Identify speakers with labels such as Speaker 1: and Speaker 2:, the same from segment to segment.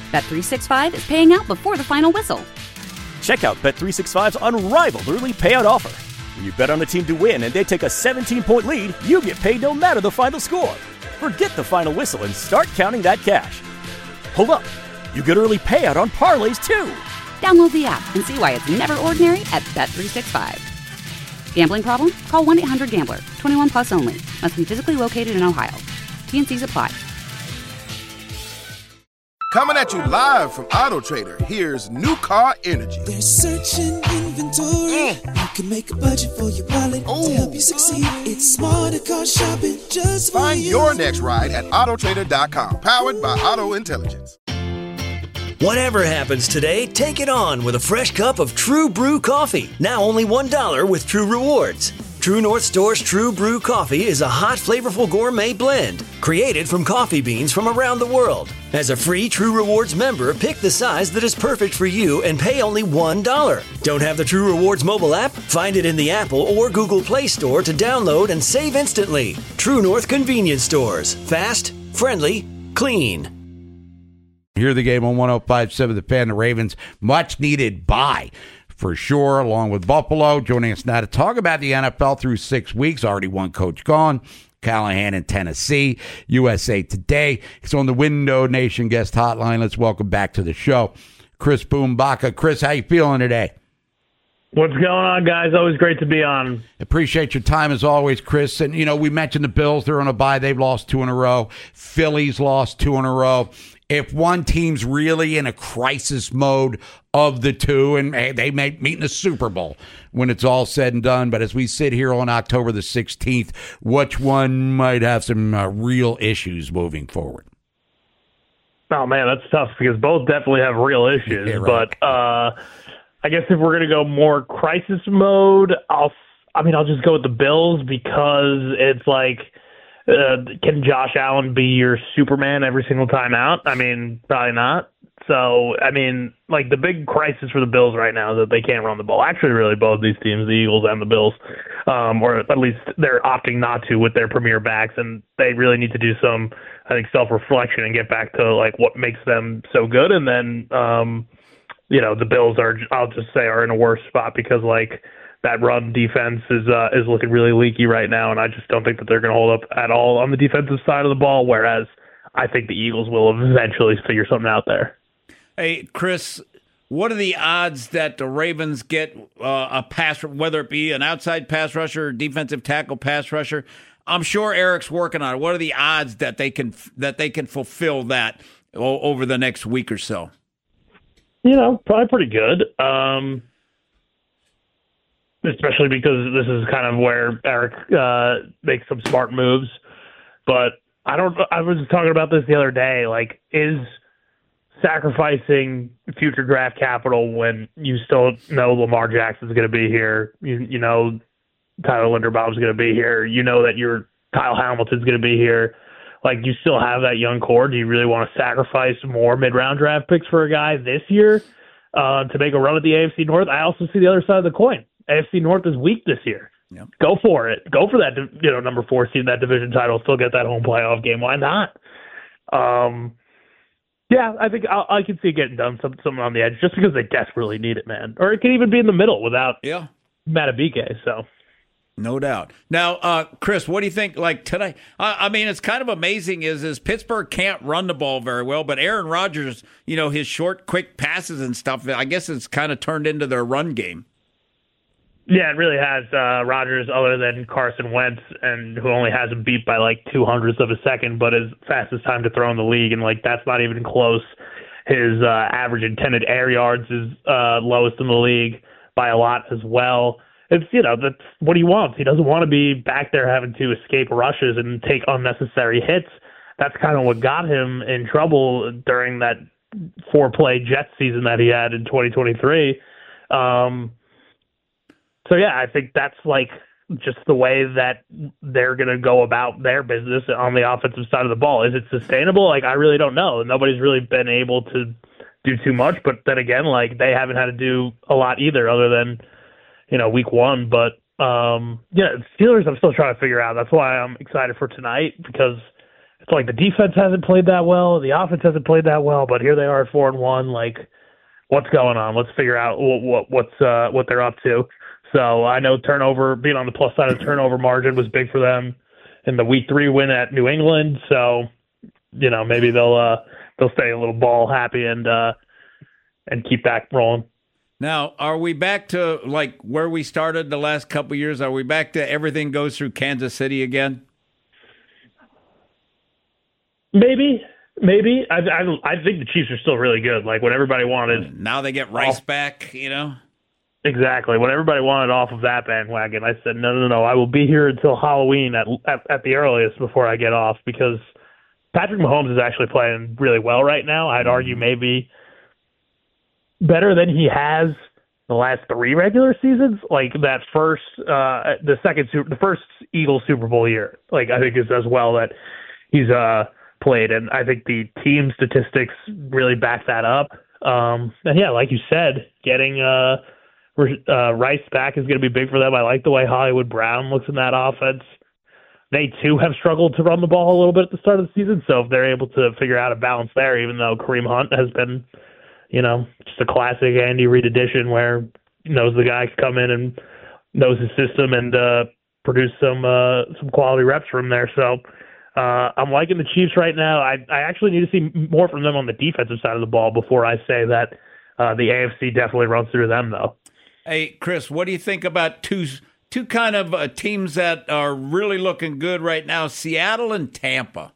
Speaker 1: Bet365 is paying out before the final whistle.
Speaker 2: Check out Bet365's unrivaled early payout offer. When you bet on a team to win and they take a 17-point lead, you get paid no matter the final score. Forget the final whistle and start counting that cash. Hold up. You get early payout on parlays, too.
Speaker 1: Download the app and see why it's never ordinary at Bet365. Gambling problem? Call 1-800-GAMBLER. 21 plus only. Must be physically located in Ohio. T&Cs apply.
Speaker 3: Coming at you live from Auto Trader, here's New Car Energy.
Speaker 4: They're searching inventory. You can make a budget for your wallet to help you succeed. It's smarter car shopping just for
Speaker 3: Find
Speaker 4: you.
Speaker 3: your next ride at autotrader.com. Powered by Auto Intelligence.
Speaker 5: Whatever happens today, take it on with a fresh cup of True Brew coffee. Now only $1 with True Rewards. True North Store's True Brew coffee is a hot, flavorful gourmet blend created from coffee beans from around the world. As a free True Rewards member, pick the size that is perfect for you and pay only $1. Don't have the True Rewards mobile app? Find it in the Apple or Google Play Store to download and save instantly. True North Convenience Stores. Fast, friendly, clean.
Speaker 6: Hear the game on 105.7 The Fan. The Ravens, much needed bye for sure, along with Buffalo. Joining us now to talk about the NFL through 6 weeks. Already one coach gone. Callahan in Tennessee. USA Today. He's on the Window Nation guest hotline. Let's welcome back to the show Chris Boombaka. Chris, how you feeling today?
Speaker 7: What's going on, guys? Always great to be on.
Speaker 6: Appreciate your time as always, Chris. And, you know, we mentioned the Bills. They're on a bye. They've lost 2 in a row. Philly's lost 2 in a row. If one team's really in a crisis mode of the two, and they may meet in the Super Bowl when it's all said and done, but as we sit here on October the 16th, which one might have some real issues moving forward?
Speaker 7: Oh, man, that's tough because both definitely have real issues. Yeah, right. But I guess if we're going to go more crisis mode, I'll just go with the Bills because it's like, can Josh Allen be your Superman every single time out? I mean, probably not. So, I mean, like the big crisis for the Bills right now is that they can't run the ball. Actually, really, both these teams, the Eagles and the Bills, or at least they're opting not to with their premier backs, and they really need to do some, I think, self-reflection and get back to like what makes them so good. And then, the Bills are in a worse spot because like that run defense is looking really leaky right now, and I just don't think that they're going to hold up at all on the defensive side of the ball, whereas I think the Eagles will eventually figure something out there.
Speaker 8: Hey, Chris, what are the odds that the Ravens get a pass, whether it be an outside pass rusher or defensive tackle pass rusher? I'm sure Eric's working on it. What are the odds that they can fulfill that over the next week or so?
Speaker 7: Probably pretty good. Especially because this is kind of where Eric makes some smart moves. But I was talking about this the other day. Like, is sacrificing future draft capital when you still know Lamar Jackson's going to be here, you know Tyler Linderbaum's going to be here, you know that your Kyle Hamilton's going to be here. Like, you still have that young core. Do you really want to sacrifice more mid-round draft picks for a guy this year to make a run at the AFC North? I also see the other side of the coin. AFC North is weak this year. Yep. Go for it. Go for that, number 4 seed, that division title, still get that home playoff game. Why not? Yeah, I think I can see it getting done, something on the edge, just because they desperately need it, man. Or it can even be in the middle without Matabike, so.
Speaker 8: No doubt. Now, Chris, what do you think, like, today? I mean, it's kind of amazing is Pittsburgh can't run the ball very well, but Aaron Rodgers, his short, quick passes and stuff, I guess it's kind of turned into their run game.
Speaker 7: Yeah, it really has. Rodgers, other than Carson Wentz, and who only has him beat by like 0.02 of a second, but his fastest time to throw in the league, and like that's not even close. His average intended air yards is lowest in the league by a lot as well. It's that's what he wants. He doesn't want to be back there having to escape rushes and take unnecessary hits. That's kind of what got him in trouble during that 4-play Jets season that he had in 2023. So, yeah, I think that's like just the way that they're going to go about their business on the offensive side of the ball. Is it sustainable? Like, I really don't know. Nobody's really been able to do too much. But then again, like, they haven't had to do a lot either other than, week 1. But, Steelers I'm still trying to figure out. That's why I'm excited for tonight, because it's like the defense hasn't played that well, the offense hasn't played that well, but here they are at 4-1. Like, what's going on? Let's figure out what they're up to. So I know turnover, being on the plus side of turnover margin was big for them in the Week 3 win at New England. So, maybe they'll stay a little ball happy and keep back rolling.
Speaker 8: Now, are we back to like where we started the last couple of years? Are we back to everything goes through Kansas City again?
Speaker 7: Maybe. I think the Chiefs are still really good. Like what everybody wanted.
Speaker 8: Now they get Rice back,
Speaker 7: Exactly. When everybody wanted off of that bandwagon, I said, no. I will be here until Halloween at the earliest before I get off, because Patrick Mahomes is actually playing really well right now. I'd argue maybe better than he has the last 3 regular seasons. Like that first, the first Eagles Super Bowl year. Like I think is as well that he's played, and I think the team statistics really back that up. And yeah, like you said, getting Rice back is going to be big for them. I like the way Hollywood Brown looks in that offense. They, too, have struggled to run the ball a little bit at the start of the season, so if they're able to figure out a balance there, even though Kareem Hunt has been, just a classic Andy Reid addition where he knows the guy can come in and knows his system and produce some quality reps from there. So I'm liking the Chiefs right now. I actually need to see more from them on the defensive side of the ball before I say that the AFC definitely runs through them, though.
Speaker 8: Hey, Chris, what do you think about two kind of teams that are really looking good right now, Seattle and Tampa?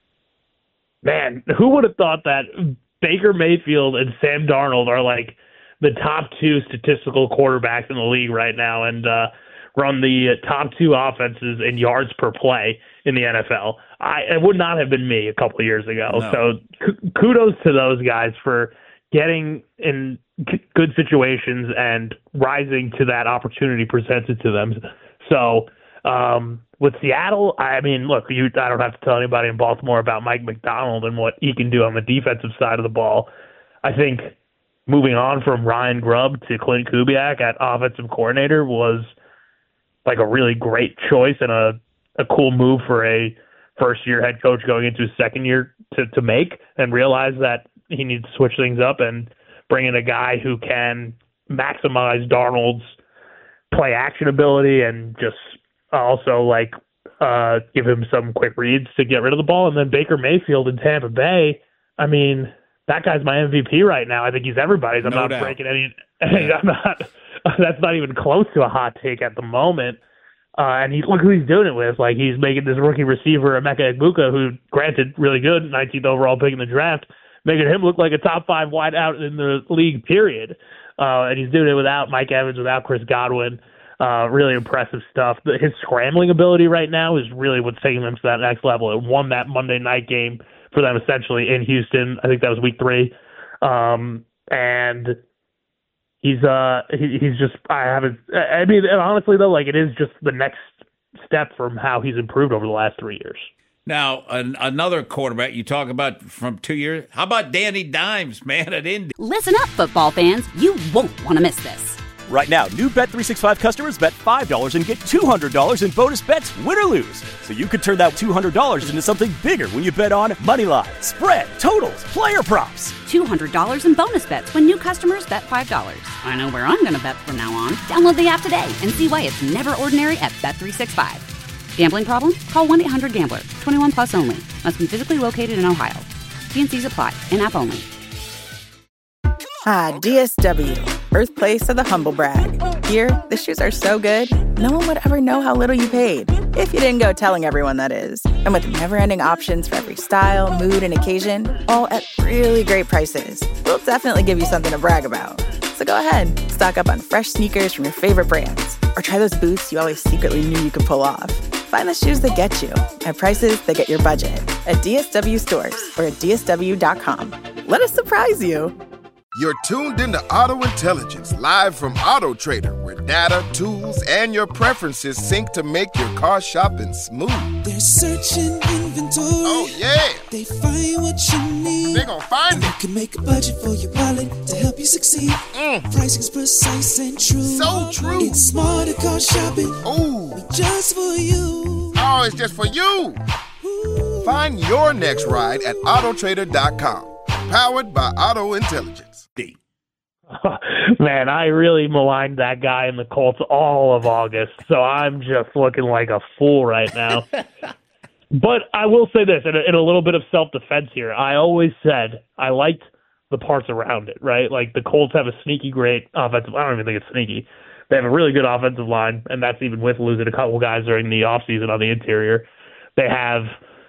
Speaker 7: Man, who would have thought that Baker Mayfield and Sam Darnold are like the top 2 statistical quarterbacks in the league right now and run the top 2 offenses in yards per play in the NFL. It would not have been me a couple of years ago.
Speaker 8: No.
Speaker 7: So kudos to those guys for getting in good situations and rising to that opportunity presented to them. So with Seattle, I mean, look, I don't have to tell anybody in Baltimore about Mike McDonald and what he can do on the defensive side of the ball. I think moving on from Ryan Grubb to Clint Kubiak at offensive coordinator was like a really great choice and a cool move for a first-year head coach going into his second year to make, and realize that he needs to switch things up and bring in a guy who can maximize Darnold's play action ability and just also give him some quick reads to get rid of the ball. And then Baker Mayfield in Tampa Bay, I mean, that guy's my MVP right now. I think he's everybody's. I'm not breaking any. I'm not. That's not even close to a hot take at the moment. And look who he's doing it with. Like, he's making this rookie receiver, Emeka Egbuka, who, granted, really good, 19th overall pick in the draft, making him look like a top 5 wideout in the league, period. And he's doing it without Mike Evans, without Chris Godwin. Really impressive stuff. His scrambling ability right now is really what's taking them to that next level. It won that Monday night game for them essentially in Houston. I think that was week 3. And he's just, and honestly though, like, it is just the next step from how he's improved over the last 3 years.
Speaker 8: Now, another quarterback you talk about from 2 years. How about Danny Dimes, man, at Indy?
Speaker 1: Listen up, football fans. You won't want to miss this.
Speaker 2: Right now, new Bet365 customers bet $5 and get $200 in bonus bets, win or lose. So you could turn that $200 into something bigger when you bet on moneyline, spread, totals, player props.
Speaker 1: $200 in bonus bets when new customers bet $5. I know where I'm going to bet from now on. Download the app today and see why it's never ordinary at Bet365. Gambling problem? Call 1-800-GAMBLER. 21 plus only. Must be physically located in Ohio. T&Cs apply. In-app only.
Speaker 9: Ah, DSW, birthplace of the humble brag. Here, the shoes are so good, no one would ever know how little you paid. If you didn't go telling everyone, that is. And with never-ending options for every style, mood, and occasion, all at really great prices, we'll definitely give you something to brag about. So go ahead, stock up on fresh sneakers from your favorite brands, or try those boots you always secretly knew you could pull off. Find the shoes that get you at prices that get your budget at DSW stores or at DSW.com. Let us surprise you.
Speaker 3: You're tuned into Auto Intelligence, live from Auto Trader, where data, tools, and your preferences sync to make your car shopping smooth.
Speaker 4: They're searching inventory.
Speaker 3: Oh, yeah.
Speaker 4: They find what you need.
Speaker 3: They're gonna find it.
Speaker 4: You can make a budget for your wallet to help you succeed. Pricing's precise and true.
Speaker 3: So true.
Speaker 4: It's smarter car shopping.
Speaker 3: Ooh.
Speaker 4: Just for you.
Speaker 3: Oh, it's just for you.
Speaker 4: Ooh.
Speaker 3: Find your next ride at Autotrader.com. Powered by Auto Intelligence.
Speaker 7: Man, I really maligned that guy in the Colts all of August, so I'm just looking like a fool right now. But I will say this, in a little bit of self-defense here. I always said I liked the parts around it, right? Like the Colts have a sneaky great offensive. I don't even think it's sneaky. They have a really good offensive line, and that's even with losing a couple guys during the offseason on the interior. They have,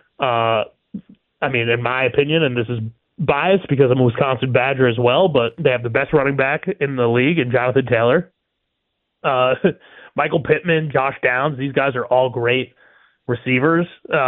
Speaker 7: in my opinion, and this is biased because I'm a Wisconsin Badger as well, but they have the best running back in the league in Jonathan Taylor. Michael Pittman, Josh Downs, these guys are all great receivers.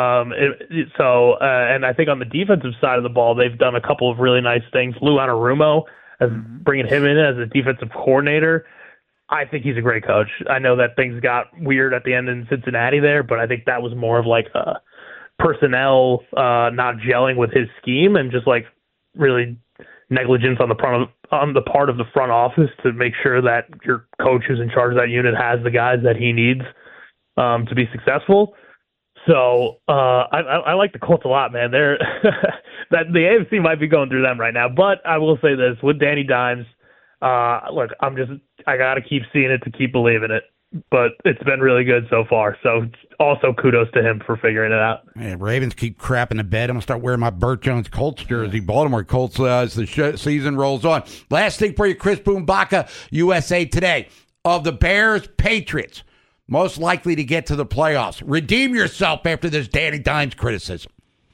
Speaker 7: And I think on the defensive side of the ball, they've done a couple of really nice things. Lou Anarumo, bringing him in as a defensive coordinator, I think he's a great coach. I know that things got weird at the end in Cincinnati there, but I think that was more of like a personnel not gelling with his scheme and just like really negligence on the part of the front office to make sure that your coach who's in charge of that unit has the guys that he needs to be successful. So I like the Colts a lot, man. They're that the AFC might be going through them right now, but I will say this with Danny Dimes. Look, I gotta keep seeing it to keep believing it. But it's been really good so far. So also kudos to him for figuring it out.
Speaker 6: Man, Ravens keep crapping the bed. I'm going to start wearing my Burt Jones Colts jersey. Baltimore Colts as the season rolls on. Last thing for you, Chris Boombaka, USA Today. Of the Bears, Patriots, most likely to get to the playoffs. Redeem yourself after this Danny Dimes criticism.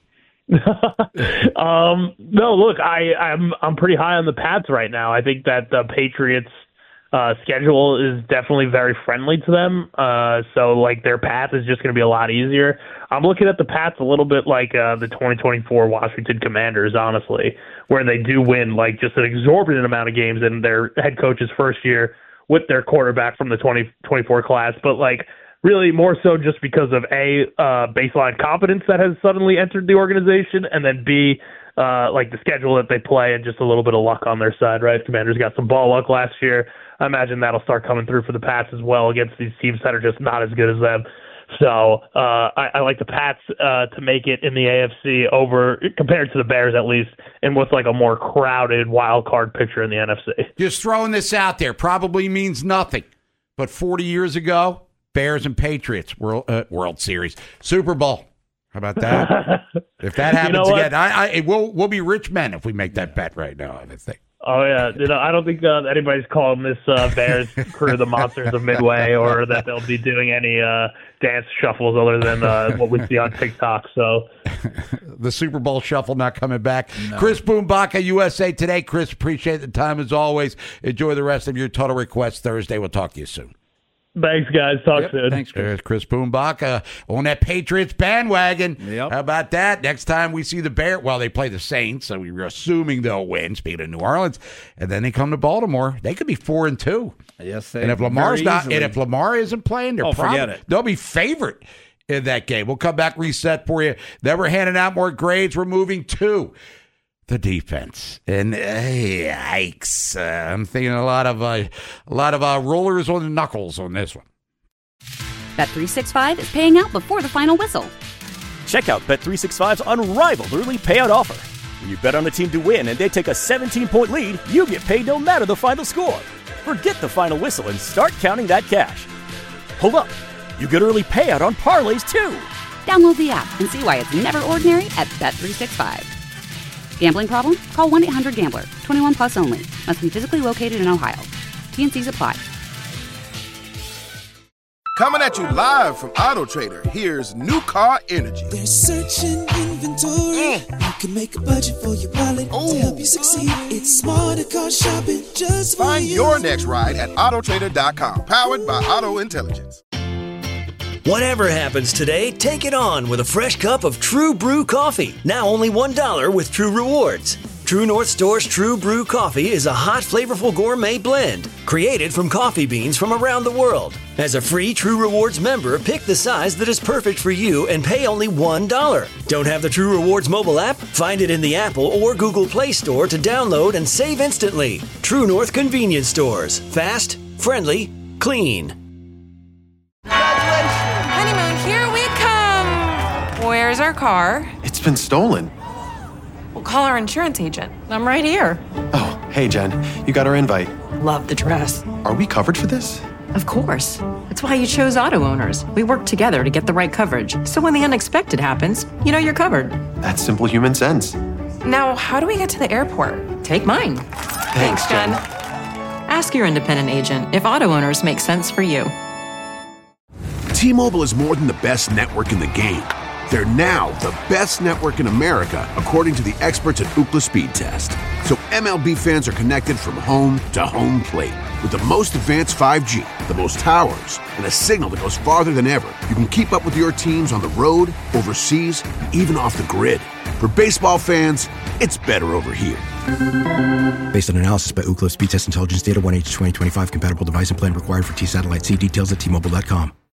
Speaker 7: No, look, I'm pretty high on the Pats right now. I think that the Patriots schedule is definitely very friendly to them. So like their path is just going to be a lot easier. I'm looking at the Pats a little bbit like the 2024 Washington Commanders, honestly, where they do win like just an exorbitant amount of games in their head coach's first year with their quarterback from the 2024 class. But like really more so just because of baseline competence that has suddenly entered the organization, and then B, like the schedule that they play and just a little bit of luck on their side, right? Commanders got some ball luck last year. I imagine that'll start coming through for the Pats as well against these teams that are just not as good as them. So I like the Pats to make it in the AFC over compared to the Bears at least, and with like a more crowded wild card picture in the NFC.
Speaker 6: Just throwing this out there probably means nothing, but 40 years ago, Bears and Patriots World Series, Super Bowl. How about that? If that happens again, we'll be rich men if we make that bet right now, I think.
Speaker 7: Oh, yeah. I don't think anybody's calling this Bears crew the Monsters of Midway, or that they'll be doing any dance shuffles other than what we see on TikTok. So
Speaker 6: the Super Bowl shuffle not coming back. No. Chris Boombaka, USA Today. Chris, appreciate the time as always. Enjoy the rest of your Total Request Thursday. We'll talk to you soon.
Speaker 7: Thanks, guys. Talk soon.
Speaker 6: Thanks, Chris. There's Chris Boombaka on that Patriots bandwagon.
Speaker 8: Yep.
Speaker 6: How about that? Next time we see the Bears, well, they play the Saints, so we're assuming they'll win, speaking of New Orleans, and then they come to Baltimore. They could be 4-2.
Speaker 8: Yes,
Speaker 6: and if Lamar's not, and if Lamar isn't playing,
Speaker 8: forget it.
Speaker 6: They'll be favorite in that game. We'll come back, reset for you. Then we're handing out more grades. We're moving to the defense, and yikes! I'm thinking a lot of rollers on the knuckles on this one.
Speaker 1: Bet365 is paying out before the final whistle.
Speaker 2: Check out Bet365's unrivaled early payout offer. When you bet on a team to win and they take a 17-point lead, you get paid no matter the final score. Forget the final whistle and start counting that cash. Hold up, you get early payout on parlays too.
Speaker 1: Download the app and see why it's never ordinary at Bet365. Gambling problem? Call 1-800-GAMBLER. 21 plus only. Must be physically located in Ohio. T&Cs apply.
Speaker 3: Coming at you live from Auto Trader, here's New Car Energy.
Speaker 4: They're searching inventory. You can make a budget for your wallet to help you succeed. It's smarter car shopping just for you.
Speaker 3: Find your next ride at Autotrader.com. Powered by Auto Intelligence.
Speaker 5: Whatever happens today, take it on with a fresh cup of True Brew coffee. Now only $1 with True Rewards. True North Store's True Brew coffee is a hot, flavorful gourmet blend created from coffee beans from around the world. As a free True Rewards member, pick the size that is perfect for you and pay only $1. Don't have the True Rewards mobile app? Find it in the Apple or Google Play Store to download and save instantly. True North Convenience Stores. Fast, friendly, clean.
Speaker 10: Honeymoon, here we come. Where's our car?
Speaker 11: It's
Speaker 10: been stolen.
Speaker 11: Well, call our insurance agent. I'm right here.
Speaker 10: Oh, hey, Jen. You got our invite.
Speaker 11: Love the dress.
Speaker 10: Are we covered for this?
Speaker 11: Of course. That's why you chose Auto Owners. We work together to get the right coverage. So when the unexpected happens, you know you're covered.
Speaker 10: That's simple human sense.
Speaker 11: Now, how do we get to the airport? Take mine.
Speaker 10: Thanks, Jen.
Speaker 11: Ask your independent agent if Auto Owners make sense for you.
Speaker 12: T-Mobile is more than the best network in the game. They're now the best network in America, according to the experts at Ookla Speed Test. So MLB fans are connected from home to home plate. With the most advanced 5G, the most towers, and a signal that goes farther than ever, you can keep up with your teams on the road, overseas, and even off the grid. For baseball fans, it's better over here.
Speaker 13: Based on analysis by Ookla Speed Test Intelligence Data, 1H2025 compatible device and plan required for T-Satellite. See details at T-Mobile.com.